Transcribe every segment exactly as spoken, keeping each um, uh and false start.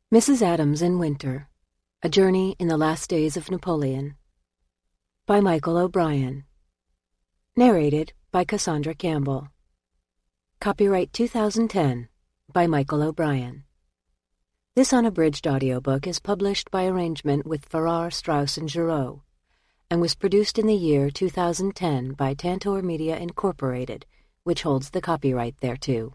Missus Adams in Winter, A Journey in the Last Days of Napoleon, by Michael O'Brien. Narrated by Cassandra Campbell. Copyright two thousand ten, by Michael O'Brien. This unabridged audiobook is published by arrangement with Farrar, Straus and Giroux, and was produced in the year two thousand ten by Tantor Media Incorporated, which holds the copyright thereto.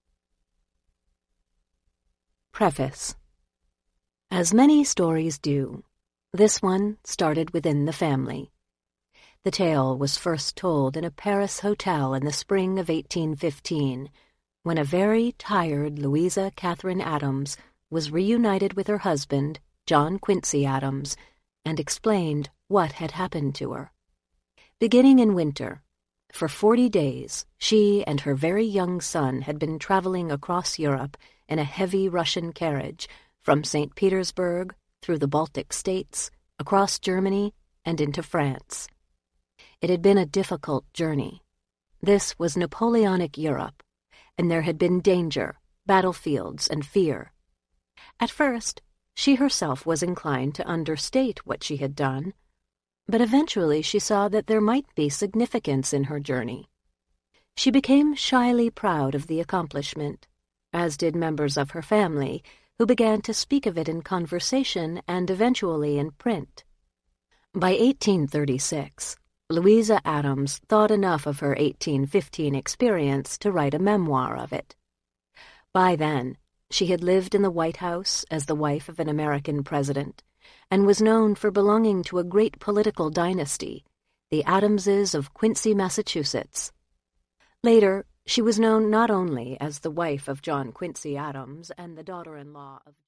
Preface. As many stories do, this one started within the family. The tale was first told in a Paris hotel in the spring of eighteen fifteen, when a very tired Louisa Catherine Adams was reunited with her husband, John Quincy Adams, and explained what had happened to her. Beginning in winter, for forty days, she and her very young son had been traveling across Europe in a heavy Russian carriage, from Saint Petersburg, through the Baltic states, across Germany, and into France. It had been a difficult journey. This was Napoleonic Europe, and there had been danger, battlefields, and fear. At first, she herself was inclined to understate what she had done, but eventually she saw that there might be significance in her journey. She became shyly proud of the accomplishment, as did members of her family, who began to speak of it in conversation and eventually in print. By eighteen thirty-six, Louisa Adams thought enough of her eighteen fifteen experience to write a memoir of it. By then, she had lived in the White House as the wife of an American president, and was known for belonging to a great political dynasty, the Adamses of Quincy, Massachusetts. Later, she was known not only as the wife of John Quincy Adams and the daughter-in-law of